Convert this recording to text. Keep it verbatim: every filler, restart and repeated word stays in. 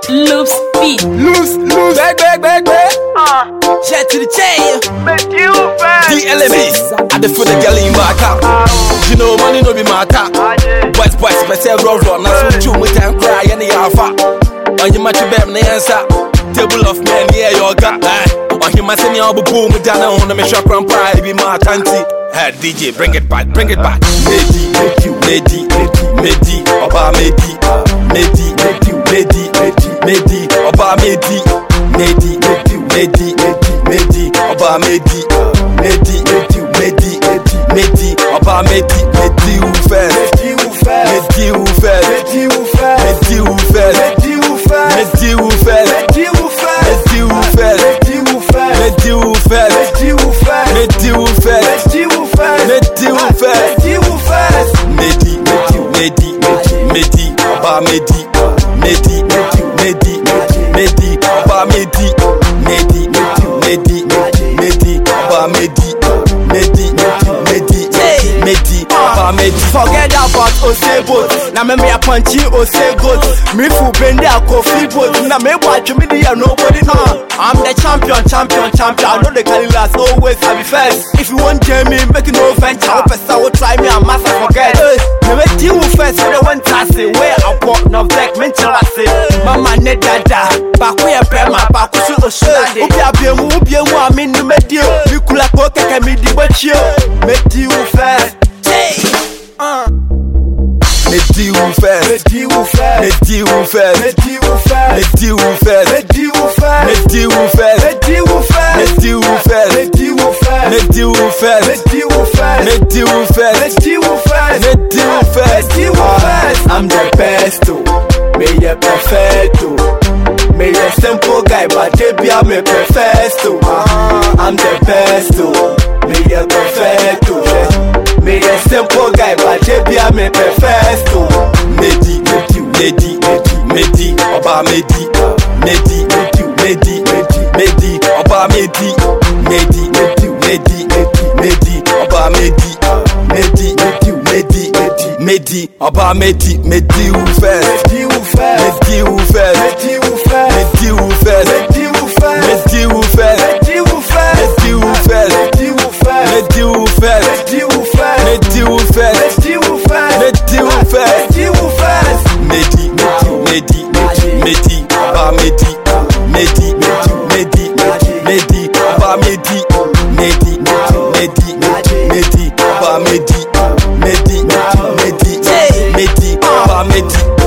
Loops beat. Loose, loose. Back, back, back, back. Uh, Shout to the chain. make you fast. D L M E. I just feel the girl in my car. You know money no be my car. Boys, boys, myself roll run. Now so chew me time cry and the alpha. On your match bam the answer. Table of men, yeah, your got that. On him, I send you all boom with down on me shock and pride. Be my tanty. Hey, D J, bring it back, bring it back. Medi, Medi, Medi, Medi, Oba Medi, Medi, Medi, Medi, Medi, Oba Medi, Medi, Medi, Medi, Medi, Oba Medi, Medi, Medi, Medi, Medi, Oba Medi, Medi ou fait, Medi ou fait, Medi ou fait, Medi ou fait, Medi ou fait, Medi ou fait, Medi ou fait, Medi ou fait, Medi ou fait, Medi ou fait, Medi ou fait, Medi ou fait, Medi ou fait, Medi ou fait, Medi ou fait, Medi ou fait, Medi, Medi, Medi, Medi, Oba Medi, Medi, Medi, Medi, Medi, Oba Medi, Medi, Medi, Medi, Oba Medi, Medi, Medi, Medi, Oba Medi. Forget about Osebo. Now me me a punchy Osebo. Me fu bend a coffee boat. Now me watch me the nobody know. I'm the champion, champion, champion. I know the Calilas always I be first. If you want Jamie, make no venture. Hope I will try me and master forget. Me me deal with first for the one task. Where I walk no black mental I say. Mama ne dada. Back where Brema, back to the show. Ubi abie mu, ubi mu ami no me deal. Me kula ko keke me di bachio. Me deal first. Uh. Medi ou fait, Medi ou fait, Medi ou fait, Medi ou fait, Medi ou fait, Medi ou fait, Medi ou fait, Medi ou fait, Medi ou fait, Medi ou fait, Medi ou fait, Medi ou fait, Medi ou fait, Medi ou fait, Medi ou fait, Medi ou fait. I'm the best, me ye perfecto. Me ye simple guy, but they be a me perfecto. I'm the best, me ye perfecto. Me ye simple guy, but they be a me perfecto. Medi, Medi, Medi, Medi, Oba Medi, Medi, Medi, Medi, Medi, Oba Medi, Medi, Medi, Medi, Oba Medi, Medi, Medi, Medi, Oba Medi, Medi ou fait, Medi ou fait, Medi ou fait, Medi ou fait, Medi ou fait, Medi ou fait, Medi ou fait, Medi ou fait, Medi ou fait, Medi ou fait, Medi ou fait, Medi ou fait, Medi ou fait, Medi ou fait, Medi ou fait, Medi ou fait. Medi, Medi, Medi, Oba Medi, Medi, Medi, Medi, Oba Medi, Medi, Medi, Medi, Oba Medi, Medi, Medi, Medi, Oba Medi.